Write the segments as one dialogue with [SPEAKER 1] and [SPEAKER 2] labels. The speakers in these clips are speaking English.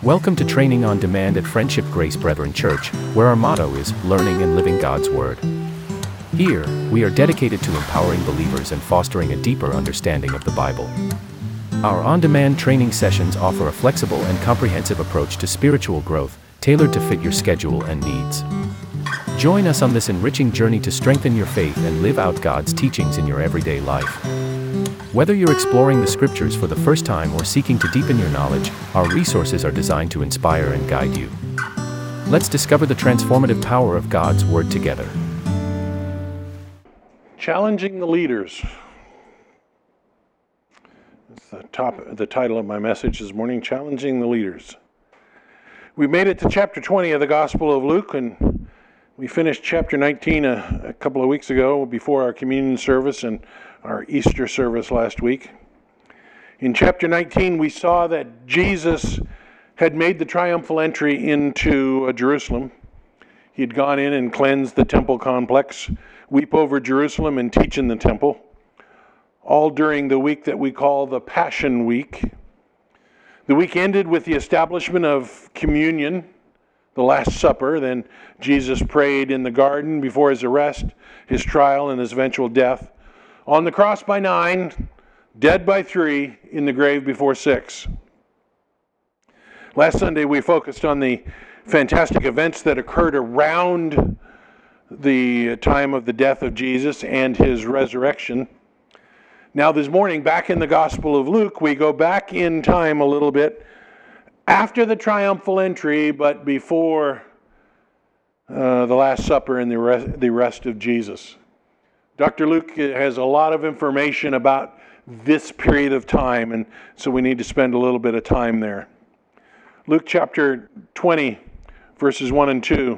[SPEAKER 1] Welcome to Training on Demand at Friendship Grace Brethren Church, where our motto is learning and living God's Word. Here, we are dedicated to empowering believers and fostering a deeper understanding of the Bible. Our on-demand training sessions offer a flexible and comprehensive approach to spiritual growth, tailored to fit your schedule and needs. Join us on this enriching journey to strengthen your faith and live out God's teachings in your everyday life. Whether you're exploring the Scriptures for the first time or seeking to deepen your knowledge, our resources are designed to inspire and guide you. Let's discover the transformative power of God's Word together.
[SPEAKER 2] Challenging the leaders. That's the title of my message this morning, Challenging the Leaders. We made it to chapter 20 of the Gospel of Luke, and we finished chapter 19 a couple of weeks ago before our communion service and our Easter service last week. In chapter 19, we saw that Jesus had made the triumphal entry into Jerusalem. He had gone in and cleansed the temple complex, weep over Jerusalem and teach in the temple, all during the week that we call the Passion Week. The week ended with the establishment of communion, the Last Supper. Then Jesus prayed in the garden before his arrest, his trial, and his eventual death. On the cross by 9, dead by 3, in the grave before 6. Last Sunday we focused on the fantastic events that occurred around the time of the death of Jesus and his resurrection. Now this morning, back in the Gospel of Luke, we go back in time a little bit after the triumphal entry, but before the Last Supper and the arrest of Jesus. Dr. Luke has a lot of information about this period of time, and so we need to spend a little bit of time there. Luke chapter 20, verses 1 and 2.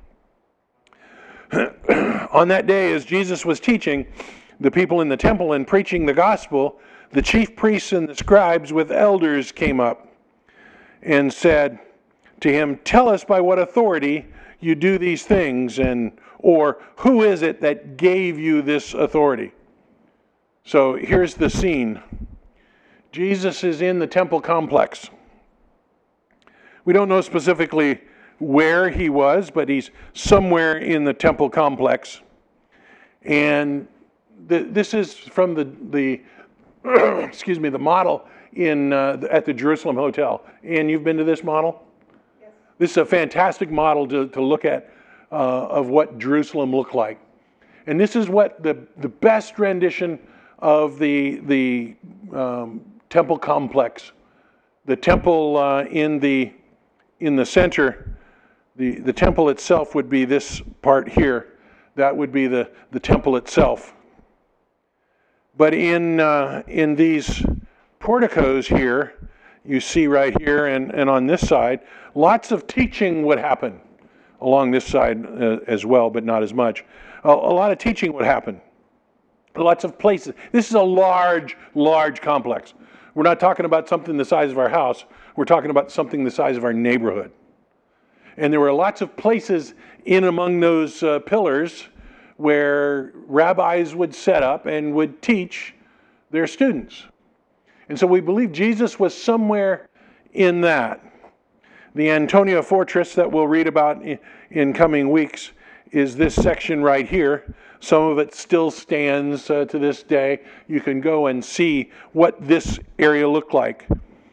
[SPEAKER 2] On that day, as Jesus was teaching the people in the temple and preaching the gospel, the chief priests and the scribes with elders came up and said to him, "Tell us by what authority you do these things, or who is it that gave you this authority?" So here's the scene. Jesus is in the temple complex. We don't know specifically where he was, but he's somewhere in the temple complex. And this is from the the model at the Jerusalem Hotel. And you've been to this model? Yes. This is a fantastic model to look at of what Jerusalem looked like. And this is what the best rendition of the temple complex. The temple in the center, the temple itself would be this part here. That would be the temple itself. But in these porticos here, you see right here and on this side, lots of teaching would happen. Along this side as well, but not as much. A lot of teaching would happen. Lots of places. This is a large complex. We're not talking about something the size of our house. We're talking about something the size of our neighborhood. And there were lots of places in among those pillars where rabbis would set up and would teach their students. And so we believe Jesus was somewhere in that. The Antonia Fortress that we'll read about in coming weeks is this section right here. Some of it still stands to this day. You can go and see what this area looked like.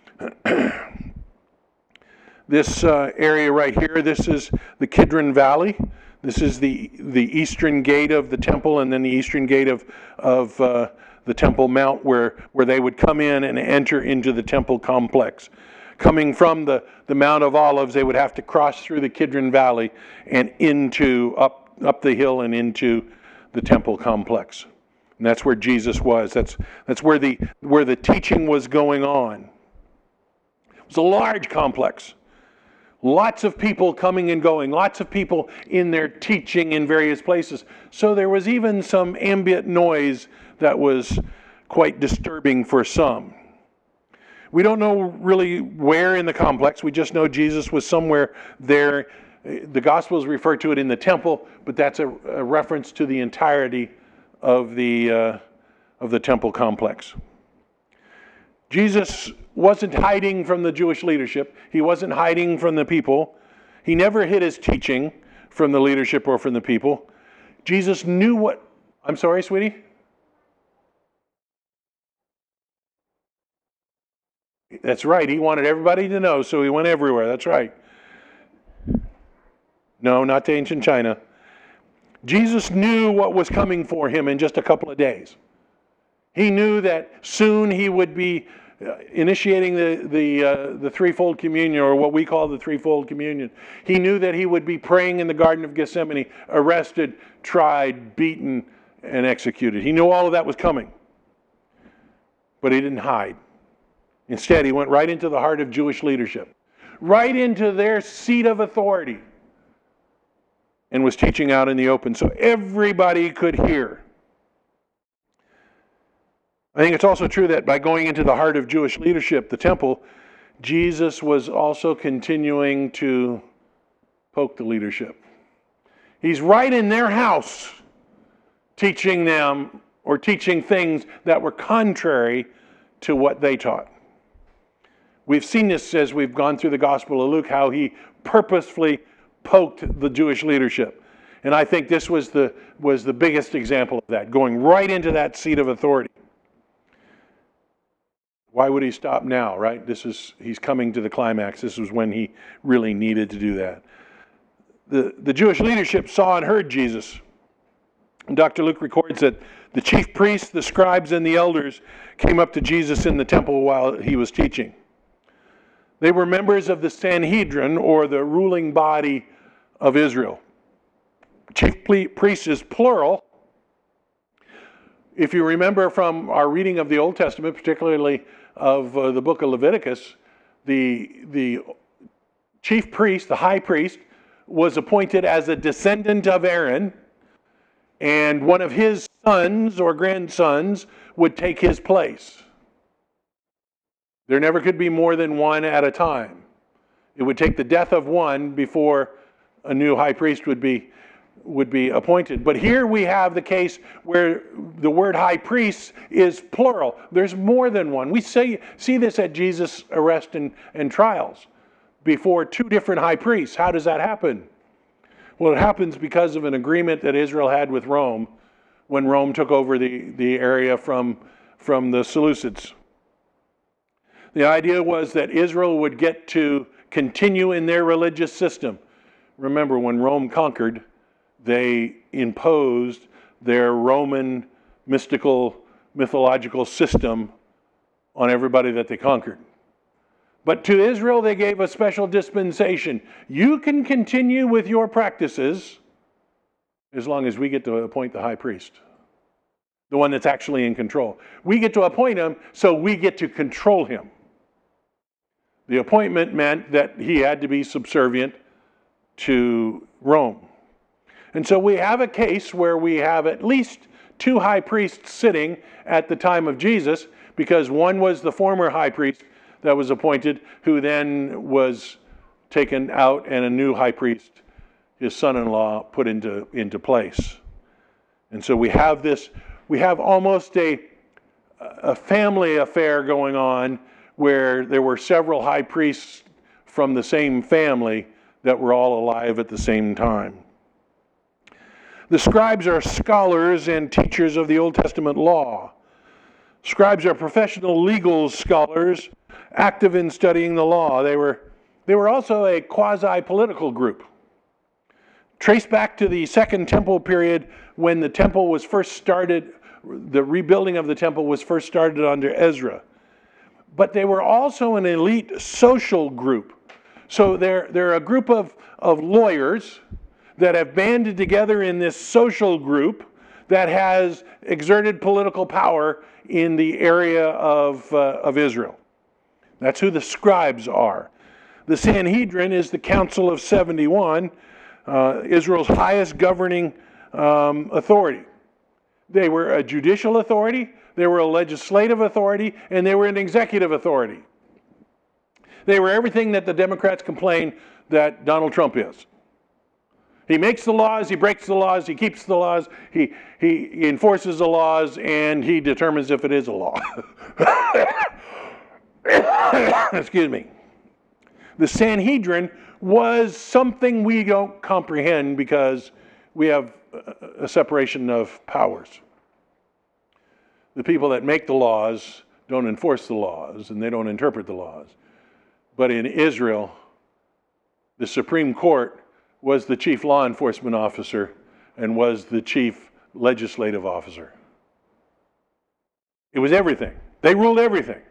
[SPEAKER 2] This area right here, this is the Kidron Valley. This is the eastern gate of the temple, and then the eastern gate of the Temple Mount where they would come in and enter into the temple complex. Coming from the Mount of Olives, they would have to cross through the Kidron Valley and up the hill and into the temple complex. And that's where Jesus was. That's where the teaching was going on. It was a large complex. Lots of people coming and going. Lots of people in their teaching in various places. So there was even some ambient noise that was quite disturbing for some. We don't know really where in the complex. We just know Jesus was somewhere there. The Gospels refer to it in the temple, but that's a reference to the entirety of the temple complex. Jesus wasn't hiding from the Jewish leadership. He wasn't hiding from the people. He never hid his teaching from the leadership or from the people. Jesus knew what... I'm sorry, sweetie? That's right. He wanted everybody to know, so he went everywhere. That's right. No, not to ancient China. Jesus knew what was coming for him in just a couple of days. He knew that soon he would be initiating the threefold communion, or what we call the threefold communion. He knew that he would be praying in the Garden of Gethsemane, arrested, tried, beaten, and executed. He knew all of that was coming. But he didn't hide. Instead, he went right into the heart of Jewish leadership, right into their seat of authority, and was teaching out in the open so everybody could hear. I think it's also true that by going into the heart of Jewish leadership, the temple, Jesus was also continuing to poke the leadership. He's right in their house teaching them, or teaching things that were contrary to what they taught. We've seen this as we've gone through the Gospel of Luke, how he purposefully poked the Jewish leadership. And I think this was the biggest example of that, going right into that seat of authority. Why would he stop now, right? He's coming to the climax. This was when he really needed to do that. The Jewish leadership saw and heard Jesus. And Dr. Luke records that the chief priests, the scribes, and the elders came up to Jesus in the temple while he was teaching. They were members of the Sanhedrin, or the ruling body of Israel. Chief priest is plural. If you remember from our reading of the Old Testament, particularly of the book of Leviticus, the chief priest, the high priest, was appointed as a descendant of Aaron, and one of his sons or grandsons would take his place. There never could be more than one at a time. It would take the death of one before a new high priest would be appointed. But here we have the case where the word high priest is plural. There's more than one. We see this at Jesus' arrest and trials before two different high priests. How does that happen? Well, it happens because of an agreement that Israel had with Rome when Rome took over the area from the Seleucids. The idea was that Israel would get to continue in their religious system. Remember, when Rome conquered, they imposed their Roman mythological system on everybody that they conquered. But to Israel, they gave a special dispensation. You can continue with your practices as long as we get to appoint the high priest, the one that's actually in control. We get to appoint him, so we get to control him. The appointment meant that he had to be subservient to Rome. And so we have a case where we have at least two high priests sitting at the time of Jesus, because one was the former high priest that was appointed, who then was taken out, and a new high priest, his son-in-law, put into place. And so we have almost a family affair going on, where there were several high priests from the same family that were all alive at the same time. The scribes are scholars and teachers of the Old Testament law. Scribes are professional legal scholars active in studying the law. They were also a quasi-political group. Trace back to the Second Temple period, when the temple was first started, the rebuilding of the temple was first started under Ezra. But they were also an elite social group. So they're a group of lawyers that have banded together in this social group that has exerted political power in the area of Israel. That's who the scribes are. The Sanhedrin is the Council of 71, Israel's highest governing authority. They were a judicial authority, they were a legislative authority, and they were an executive authority. They were everything that the Democrats complain that Donald Trump is. He makes the laws, he breaks the laws, he keeps the laws, he enforces the laws, and he determines if it is a law. excuse me, the Sanhedrin was something we don't comprehend because we have a separation of powers. The people that make the laws don't enforce the laws, and they don't interpret the laws. But in Israel, the Supreme Court was the chief law enforcement officer and was the chief legislative officer. It was everything. They ruled everything.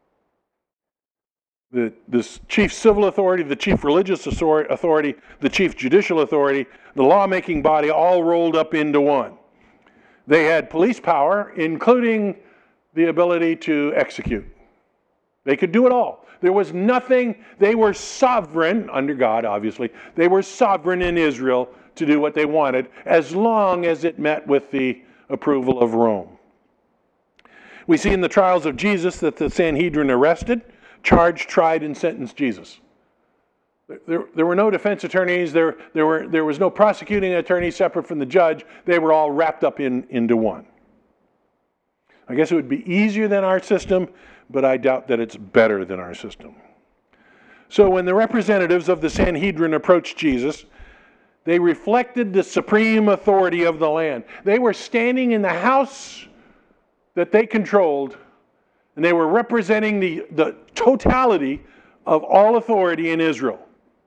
[SPEAKER 2] The chief civil authority, the chief religious authority, the chief judicial authority, the lawmaking body, all rolled up into one. They had police power, including the ability to execute. They could do it all. There was nothing, they were sovereign, under God obviously, they were sovereign in Israel to do what they wanted, as long as it met with the approval of Rome. We see in the trials of Jesus that the Sanhedrin arrested, charged, tried, and sentenced Jesus. There were no defense attorneys, there was no prosecuting attorney separate from the judge. They were all wrapped up into one. I guess it would be easier than our system, but I doubt that it's better than our system. So when the representatives of the Sanhedrin approached Jesus, they reflected the supreme authority of the land. They were standing in the house that they controlled, and they were representing the totality of all authority in Israel.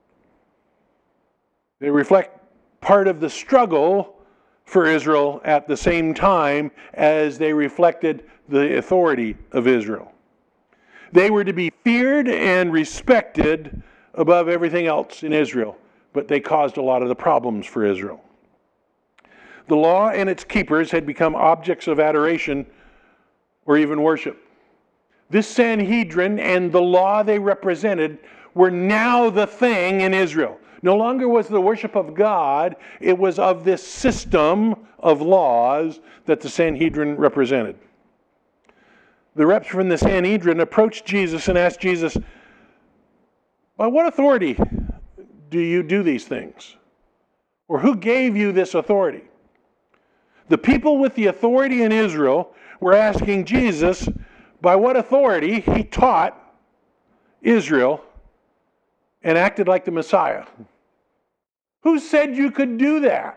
[SPEAKER 2] They reflect part of the struggle for Israel at the same time as they reflected the authority of Israel. They were to be feared and respected above everything else in Israel, but they caused a lot of the problems for Israel. The law and its keepers had become objects of adoration or even worship. This Sanhedrin and the law they represented were now the thing in Israel. No longer was the worship of God, it was of this system of laws that the Sanhedrin represented. The reps from the Sanhedrin approached Jesus and asked Jesus, by what authority do you do these things? Or who gave you this authority? The people with the authority in Israel were asking Jesus by what authority he taught Israel and acted like the Messiah. Who said you could do that?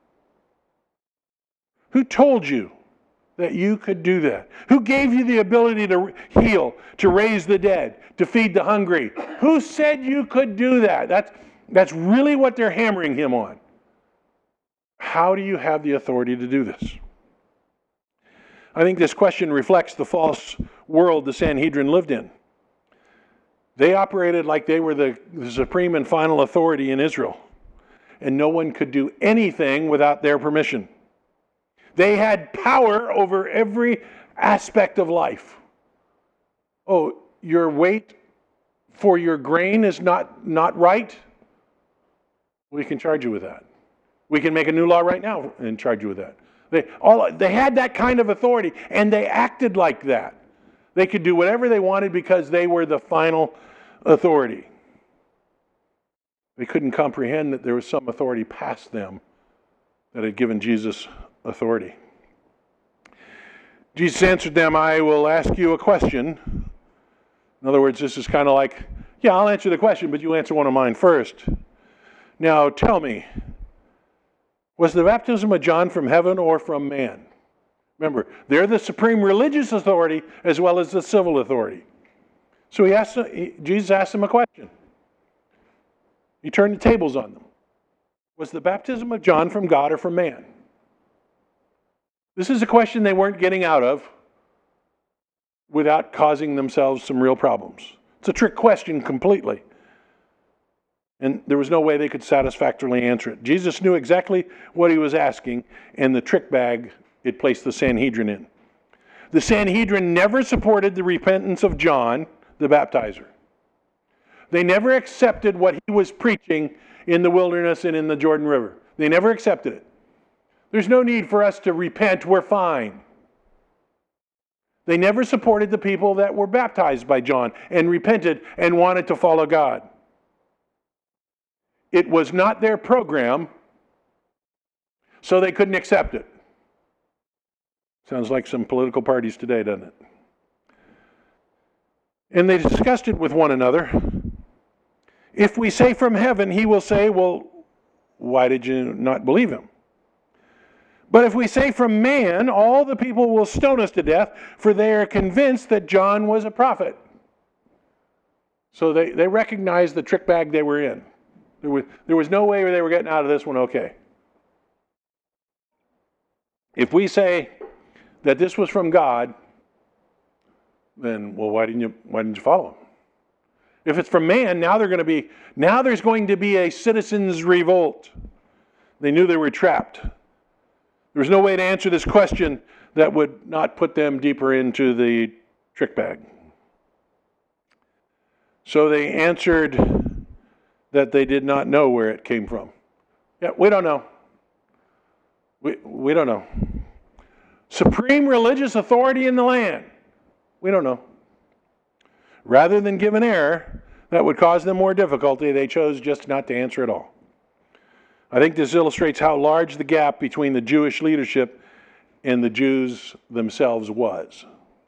[SPEAKER 2] Who told you that you could do that? Who gave you the ability to heal, to raise the dead, to feed the hungry? Who said you could do that? That's really what they're hammering him on. How do you have the authority to do this? I think this question reflects the false world the Sanhedrin lived in. They operated like they were the supreme and final authority in Israel, and no one could do anything without their permission. They had power over every aspect of life. Oh, your weight for your grain is not right? We can charge you with that. We can make a new law right now and charge you with that. They had that kind of authority, and they acted like that. They could do whatever they wanted because they were the final authority. They couldn't comprehend that there was some authority past them that had given Jesus authority. Jesus answered them, I will ask you a question. In other words, this is kind of like, yeah, I'll answer the question, but you answer one of mine first. Now tell me, was the baptism of John from heaven or from man? Remember, they're the supreme religious authority as well as the civil authority. So Jesus asked them a question. He turned the tables on them. Was the baptism of John from God or from man? This is a question they weren't getting out of without causing themselves some real problems. It's a trick question completely. And there was no way they could satisfactorily answer it. Jesus knew exactly what he was asking, and the trick bag it placed the Sanhedrin in. The Sanhedrin never supported the repentance of John, the baptizer. They never accepted what he was preaching in the wilderness and in the Jordan River. They never accepted it. There's no need for us to repent, we're fine. They never supported the people that were baptized by John and repented and wanted to follow God. It was not their program, so they couldn't accept it. Sounds like some political parties today, doesn't it? And they discussed it with one another. If we say from heaven, he will say, well, why did you not believe him? But if we say from man, all the people will stone us to death, for they are convinced that John was a prophet. So they recognized the trick bag they were in. There was no way they were getting out of this one okay. If we say that this was from God, then, well, why didn't you follow him? If it's from man, now there's going to be a citizens' revolt. They knew they were trapped. There was no way to answer this question that would not put them deeper into the trick bag. So they answered that they did not know where it came from. Yeah, we don't know. We don't know. Supreme religious authority in the land. We don't know. Rather than give an error that would cause them more difficulty, they chose just not to answer at all. I think this illustrates how large the gap between the Jewish leadership and the Jews themselves was.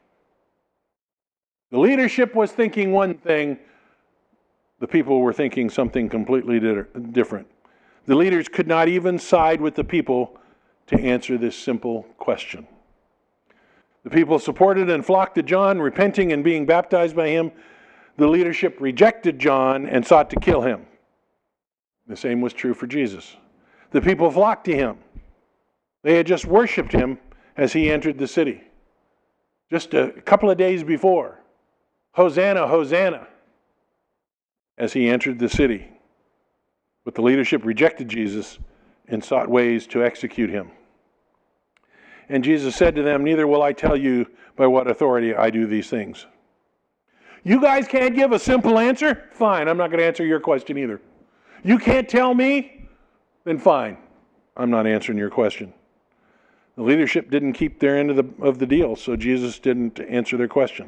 [SPEAKER 2] The leadership was thinking one thing, the people were thinking something completely different. The leaders could not even side with the people to answer this simple question. The people supported and flocked to John, repenting and being baptized by him. The leadership rejected John and sought to kill him. The same was true for Jesus. The people flocked to him. They had just worshiped him as he entered the city. Just a couple of days before. Hosanna, Hosanna, as he entered the city. But the leadership rejected Jesus and sought ways to execute him. And Jesus said to them, neither will I tell you by what authority I do these things. You guys can't give a simple answer? Fine, I'm not going to answer your question either. You can't tell me? Then fine, I'm not answering your question. The leadership didn't keep their end of the deal, so Jesus didn't answer their question.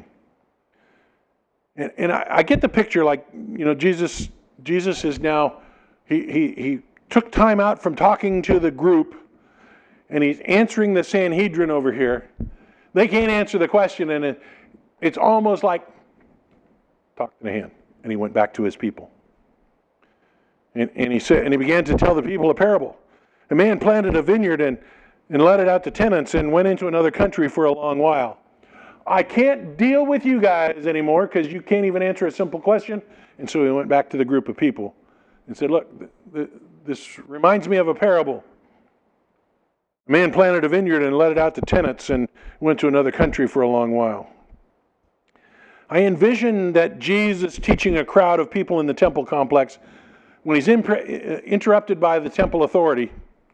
[SPEAKER 2] And I get the picture, like, Jesus is now, he took time out from talking to the group, and he's answering the Sanhedrin over here. They can't answer the question, and it's almost like, talk to the hand. And he went back to his people. And he began to tell the people a parable. A man planted a vineyard and let it out to tenants and went into another country for a long while. I can't deal with you guys anymore because you can't even answer a simple question. And so he went back to the group of people and said, look, this reminds me of a parable. A man planted a vineyard and let it out to tenants and went to another country for a long while. I envision that Jesus teaching a crowd of people in the temple complex when he's interrupted by the temple authority.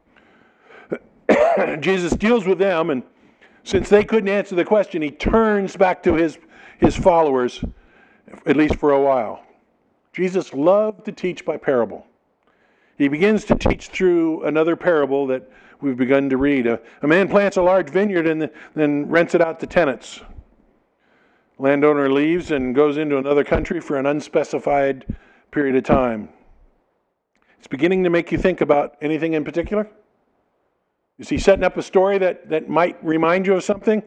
[SPEAKER 2] Jesus deals with them, and since they couldn't answer the question, he turns back to his followers, at least for a while. Jesus loved to teach by parable. He begins to teach through another parable that we've begun to read. A man plants a large vineyard and then rents it out to tenants. Landowner leaves and goes into another country for an unspecified period of time. It's beginning to make you think about anything in particular? Is he setting up a story that might remind you of something?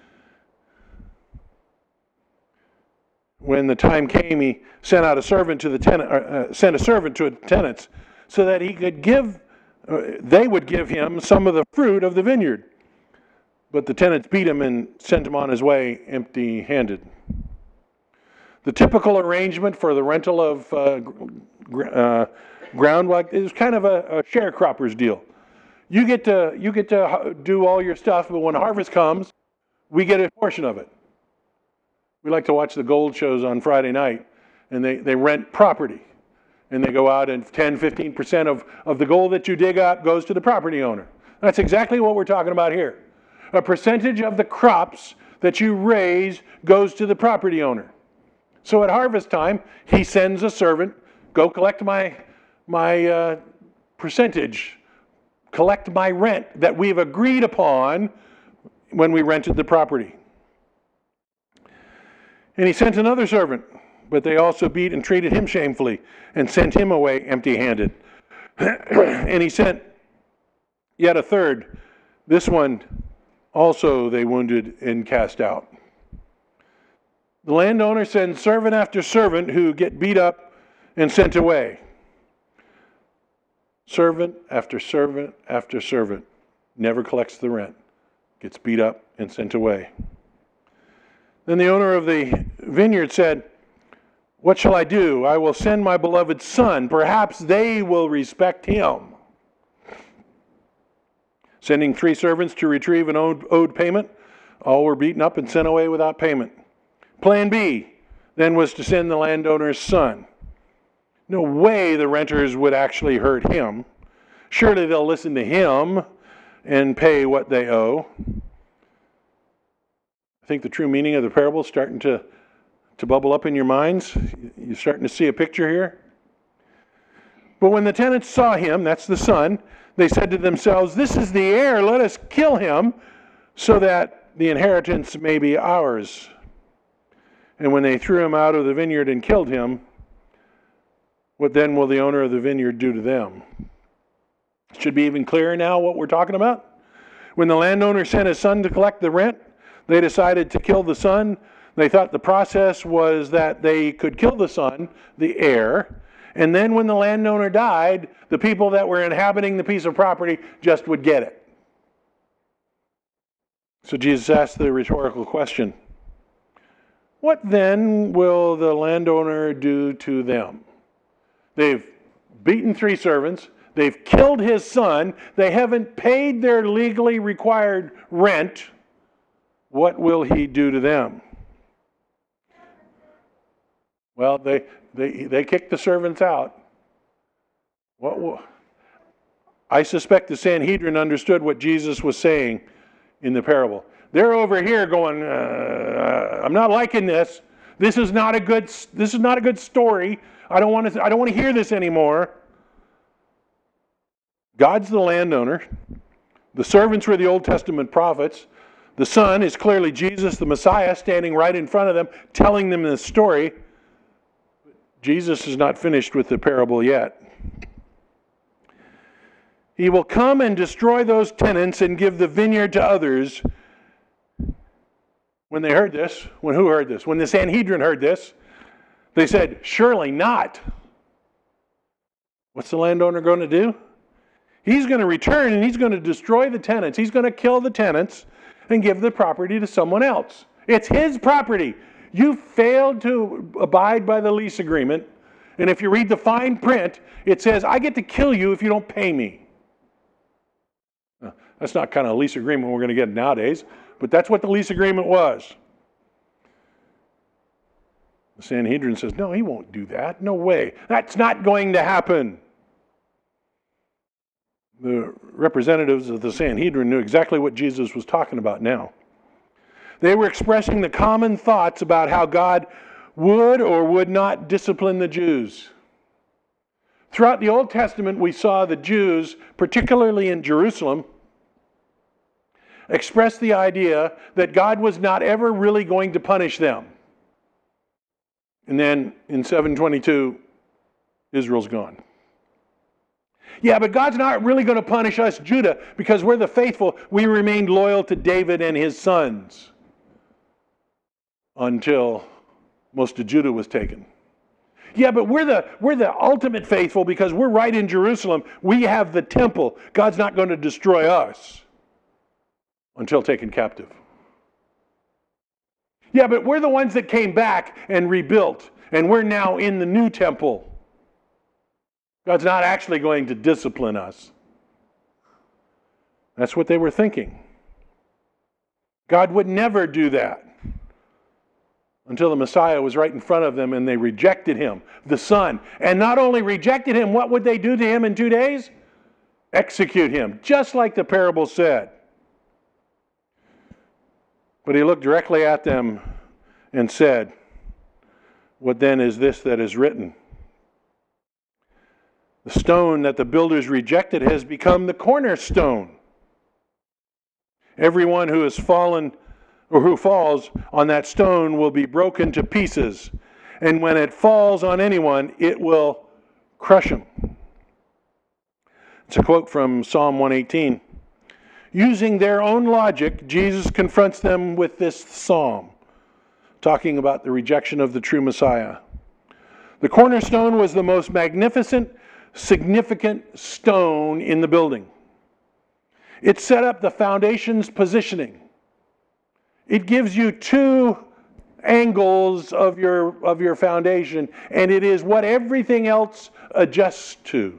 [SPEAKER 2] When the time came, he sent out a servant to the tenants so that he could they would give him some of the fruit of the vineyard. But the tenants beat him and sent him on his way empty-handed. The typical arrangement for the rental of ground is kind of a sharecropper's deal. You get to do all your stuff, but when harvest comes, we get a portion of it. We like to watch the gold shows on Friday night, and they rent property. And they go out and 10, 15% of the gold that you dig up goes to the property owner. That's exactly what we're talking about here. A percentage of the crops that you raise goes to the property owner. So at harvest time, he sends a servant, go collect my percentage, collect my rent that we've agreed upon when we rented the property. And he sent another servant, but they also beat and treated him shamefully and sent him away empty-handed. And he sent yet a third. This one also they wounded and cast out. The landowner sends servant after servant who get beat up and sent away. Servant after servant after servant never collects the rent, gets beat up and sent away. Then the owner of the vineyard said, "What shall I do? I will send my beloved son. Perhaps they will respect him." Sending 3 servants to retrieve an owed payment, all were beaten up and sent away without payment. Plan B then was to send the landowner's son. No way the renters would actually hurt him. Surely they'll listen to him and pay what they owe. I think the true meaning of the parable is starting to bubble up in your minds. You're starting to see a picture here. But when the tenants saw him, that's the son, they said to themselves, "This is the heir, let us kill him so that the inheritance may be ours." And when they threw him out of the vineyard and killed him, what then will the owner of the vineyard do to them? It should be even clearer now what we're talking about. When the landowner sent his son to collect the rent, they decided to kill the son. They thought the process was that they could kill the son, the heir, and then when the landowner died, the people that were inhabiting the piece of property just would get it. So Jesus asked the rhetorical question, "What then will the landowner do to them?" They've beaten 3 servants. They've killed his son. They haven't paid their legally required rent. What will he do to them? Well, they kicked the servants out. I suspect the Sanhedrin understood what Jesus was saying in the parable. They're over here going, "I'm not liking this. This is not a good story. I don't want to hear this anymore." God's the landowner. The servants were the Old Testament prophets. The Son is clearly Jesus, the Messiah, standing right in front of them, telling them this story. Jesus is not finished with the parable yet. He will come and destroy those tenants and give the vineyard to others. When they heard this, who heard this? When the Sanhedrin heard this, they said, "Surely not." What's the landowner going to do? He's going to return and he's going to destroy the tenants. He's going to kill the tenants and give the property to someone else. It's his property. You failed to abide by the lease agreement. And if you read the fine print, it says, "I get to kill you if you don't pay me." That's not kind of a lease agreement we're going to get nowadays, but that's what the lease agreement was. The Sanhedrin says, "No, he won't do that. No way. That's not going to happen." The representatives of the Sanhedrin knew exactly what Jesus was talking about now. They were expressing the common thoughts about how God would or would not discipline the Jews. Throughout the Old Testament, we saw the Jews, particularly in Jerusalem, express the idea that God was not ever really going to punish them. And then in 722, Israel's gone. Yeah, but God's not really going to punish us, Judah, because we're the faithful. We remained loyal to David and his sons until most of Judah was taken. Yeah, but we're the ultimate faithful because we're right in Jerusalem. We have the temple. God's not going to destroy us until taken captive. Yeah, but we're the ones that came back and rebuilt, and we're now in the new temple. God's not actually going to discipline us. That's what they were thinking. God would never do that until the Messiah was right in front of them and they rejected him, the Son. And not only rejected him, what would they do to him in 2 days? Execute him, just like the parable said. But he looked directly at them and said, "What then is this that is written? The stone that the builders rejected has become the cornerstone. Everyone who has fallen or who falls on that stone will be broken to pieces. And when it falls on anyone, it will crush him." It's a quote from Psalm 118. Using their own logic, Jesus confronts them with this psalm. talking about the rejection of the true Messiah. The cornerstone was the most magnificent, significant stone in the building. It set up the foundation's positioning. It gives you two angles of your foundation, and it is what everything else adjusts to.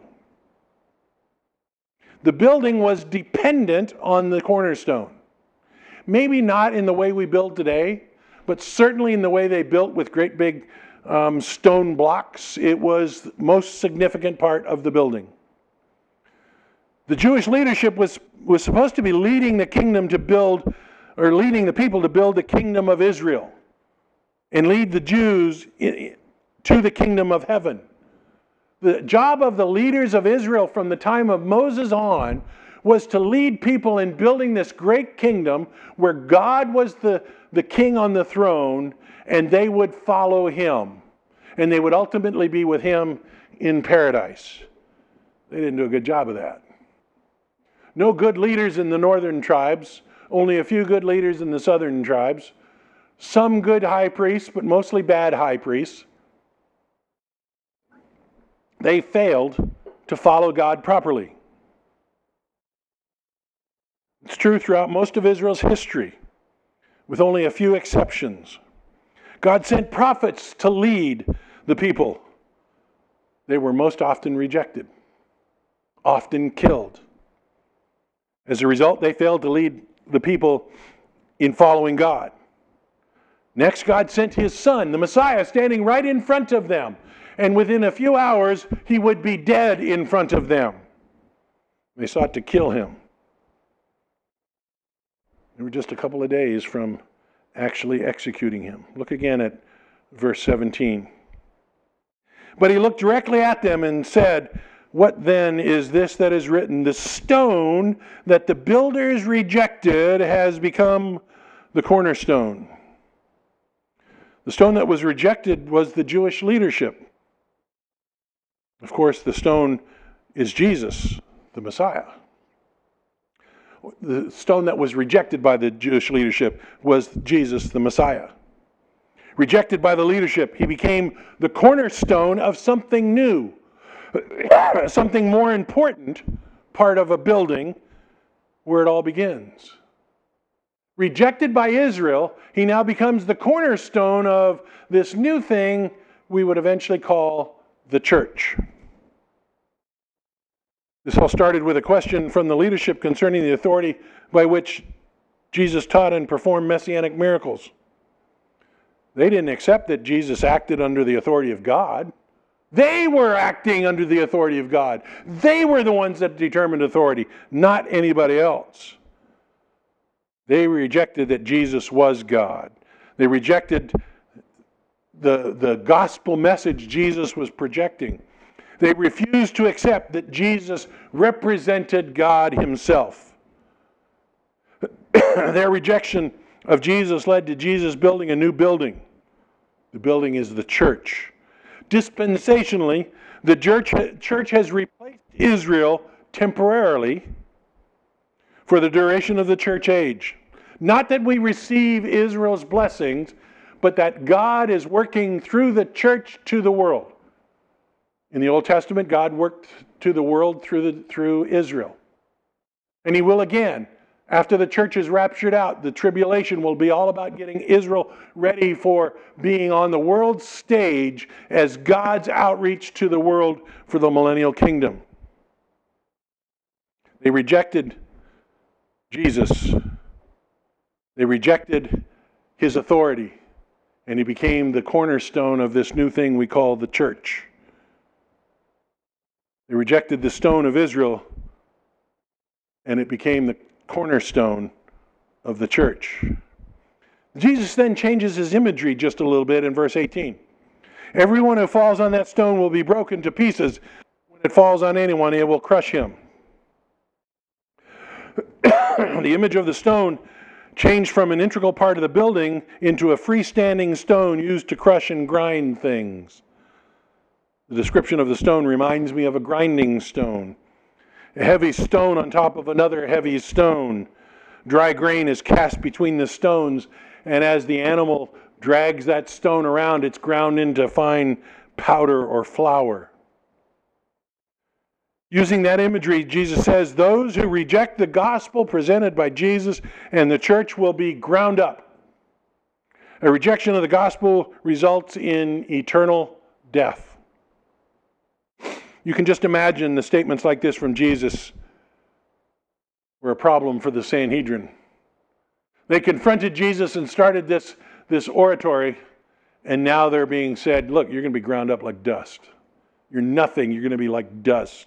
[SPEAKER 2] The building was dependent on the cornerstone. Maybe not in the way we build today, but certainly in the way they built with great big stone blocks. It was the most significant part of the building. The Jewish leadership was supposed to be leading the kingdom to build, or leading the people to build the kingdom of Israel and lead the Jews to the kingdom of heaven. The job of the leaders of Israel from the time of Moses on was to lead people in building this great kingdom where God was the king on the throne, and they would follow him. And they would ultimately be with him in paradise. They didn't do a good job of that. No good leaders in the northern tribes, only a few good leaders in the southern tribes. Some good high priests, but mostly bad high priests. They failed to follow God properly. It's true throughout most of Israel's history, with only a few exceptions. God sent prophets to lead the people. They were most often rejected, often killed. As a result, they failed to lead the people in following God. Next, God sent his Son, the Messiah, standing right in front of them. And within a few hours, he would be dead in front of them. They sought to kill him. They were just a couple of days from actually executing him. Look again at verse 17. But he looked directly at them and said, "What then is this that is written? The stone that the builders rejected has become the cornerstone." The stone that was rejected was the Jewish leadership. Of course, the stone is Jesus, the Messiah. The stone that was rejected by the Jewish leadership was Jesus, the Messiah. Rejected by the leadership, he became the cornerstone of something new, something more important, part of a building where it all begins. Rejected by Israel, he now becomes the cornerstone of this new thing we would eventually call the church. This all started with a question from the leadership concerning the authority by which Jesus taught and performed messianic miracles. They didn't accept that Jesus acted under the authority of God. They were acting under the authority of God. They were the ones that determined authority, not anybody else. They rejected that Jesus was God. They rejected the gospel message Jesus was projecting. They refused to accept that Jesus represented God himself. Their rejection of Jesus led to Jesus building a new building. The building is the church. Dispensationally, the church has replaced Israel temporarily for the duration of the church age. Not that we receive Israel's blessings, but that God is working through the church to the world. In the Old Testament, God worked to the world through Israel. And he will again. After the church is raptured out, the tribulation will be all about getting Israel ready for being on the world stage as God's outreach to the world for the millennial kingdom. They rejected Jesus. They rejected his authority, and he became the cornerstone of this new thing we call the church. They rejected the stone of Israel, and it became the cornerstone of the church. Jesus then changes his imagery just a little bit in verse 18. Everyone who falls on that stone will be broken to pieces. When it falls on anyone, it will crush him. The image of the stone changed from an integral part of the building into a freestanding stone used to crush and grind things. The description of the stone reminds me of a grinding stone. A heavy stone on top of another heavy stone. Dry grain is cast between the stones, and as the animal drags that stone around, it's ground into fine powder or flour. Using that imagery, Jesus says, those who reject the gospel presented by Jesus and the church will be ground up. A rejection of the gospel results in eternal death. You can just imagine the statements like this from Jesus were a problem for the Sanhedrin. They confronted Jesus and started this oratory, and now they're being said, look, you're going to be ground up like dust. You're nothing. You're going to be like dust.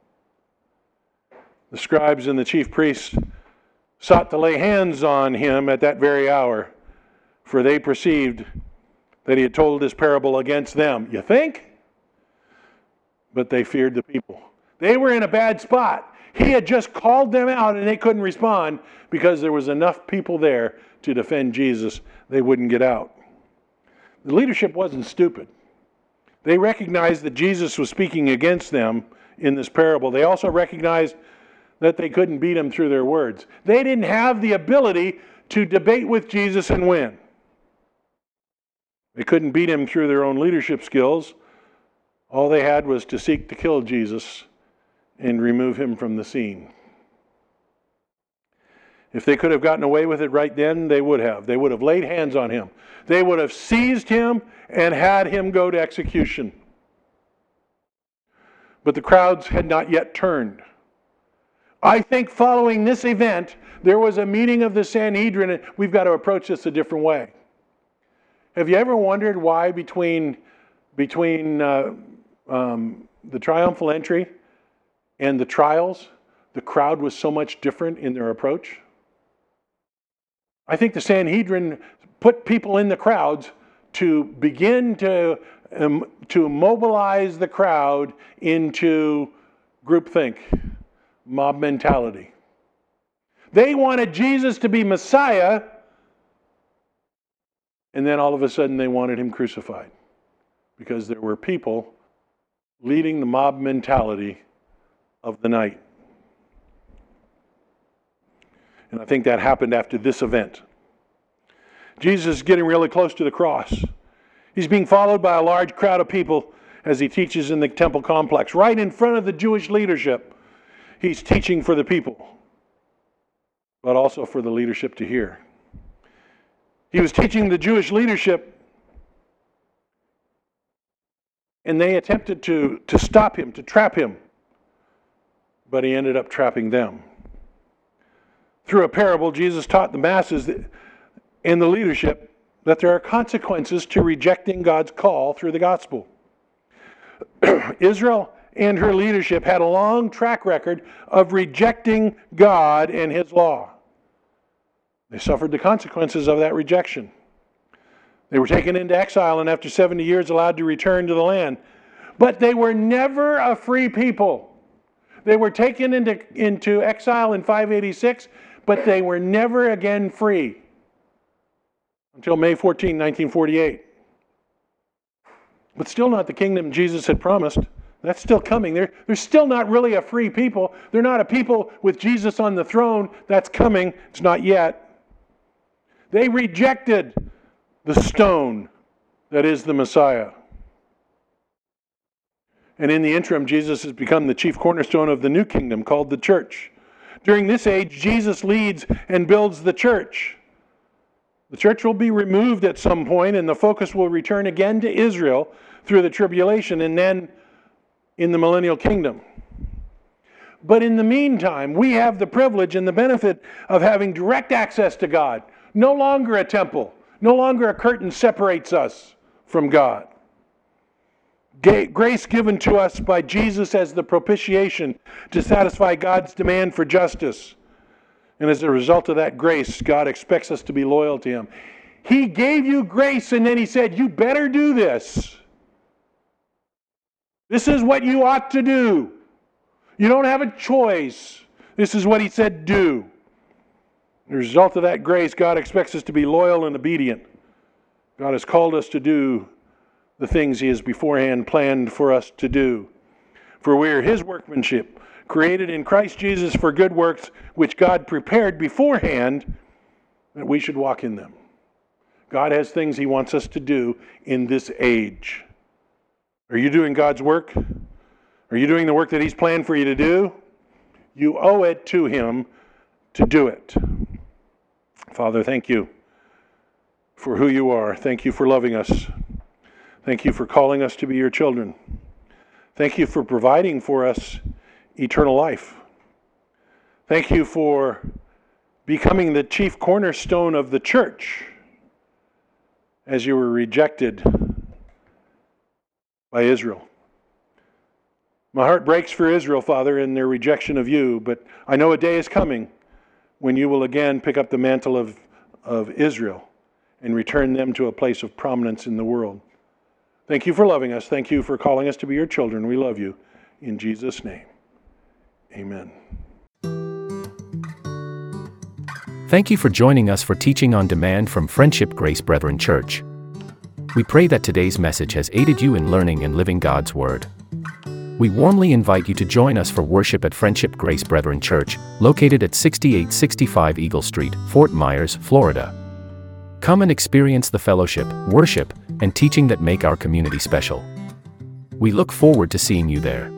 [SPEAKER 2] The scribes and the chief priests sought to lay hands on him at that very hour, for they perceived that he had told this parable against them. You think? But they feared the people. They were in a bad spot. He had just called them out and they couldn't respond because there was enough people there to defend Jesus. They wouldn't get out. The leadership wasn't stupid. They recognized that Jesus was speaking against them in this parable. They also recognized that they couldn't beat him through their words. They didn't have the ability to debate with Jesus and win. They couldn't beat him through their own leadership skills. All they had was to seek to kill Jesus and remove him from the scene. If they could have gotten away with it right then, they would have. They would have laid hands on him. They would have seized him and had him go to execution. But the crowds had not yet turned. I think following this event, there was a meeting of the Sanhedrin, and we've got to approach this a different way. Have you ever wondered why between the triumphal entry and the trials, the crowd was so much different in their approach? I think the Sanhedrin put people in the crowds to begin to mobilize the crowd into groupthink, mob mentality. They wanted Jesus to be Messiah, and then all of a sudden they wanted him crucified because there were people leading the mob mentality of the night. And I think that happened after this event. Jesus is getting really close to the cross. He's being followed by a large crowd of people as he teaches in the temple complex. Right in front of the Jewish leadership, he's teaching for the people, but also for the leadership to hear. He was teaching the Jewish leadership, and they attempted to stop him, to trap him, but he ended up trapping them. Through a parable, Jesus taught the masses and the leadership that there are consequences to rejecting God's call through the gospel. Israel and her leadership had a long track record of rejecting God and his law. They suffered the consequences of that rejection. They were taken into exile and after 70 years allowed to return to the land. But they were never a free people. They were taken into exile in 586, but they were never again free until May 14, 1948. But still not the kingdom Jesus had promised. That's still coming. They're still not really a free people. They're not a people with Jesus on the throne. That's coming. It's not yet. They rejected the stone that is the Messiah. And in the interim, Jesus has become the chief cornerstone of the new kingdom called the church. During this age, Jesus leads and builds the church. The church will be removed at some point, and the focus will return again to Israel through the tribulation and then in the millennial kingdom. But in the meantime, we have the privilege and the benefit of having direct access to God. No longer a temple. No longer a curtain separates us from God. Grace given to us by Jesus as the propitiation to satisfy God's demand for justice. And as a result of that grace, God expects us to be loyal to him. He gave you grace and then he said, you better do this. This is what you ought to do. You don't have a choice. This is what he said do. As a result of that grace, God expects us to be loyal and obedient. God has called us to do the things he has beforehand planned for us to do. For we are his workmanship, created in Christ Jesus for good works, which God prepared beforehand that we should walk in them. God has things He wants us to do in this age. Are you doing God's work? Are you doing the work that He's planned for you to do? You owe it to Him to do it. Father, thank you for who you are. Thank you for loving us. Thank you for calling us to be your children. Thank you for providing for us eternal life. Thank you for becoming the chief cornerstone of the church as you were rejected by Israel. My heart breaks for Israel, Father, in their rejection of you, but I know a day is coming when you will again pick up the mantle of Israel and return them to a place of prominence in the world. Thank you for loving us. Thank you for calling us to be your children. We love you. In Jesus' name, amen.
[SPEAKER 1] Thank you for joining us for Teaching on Demand from Friendship Grace Brethren Church. We pray that today's message has aided you in learning and living God's Word. We warmly invite you to join us for worship at Friendship Grace Brethren Church, located at 6865 Eagle Street, Fort Myers, Florida. Come and experience the fellowship, worship, and teaching that make our community special. We look forward to seeing you there.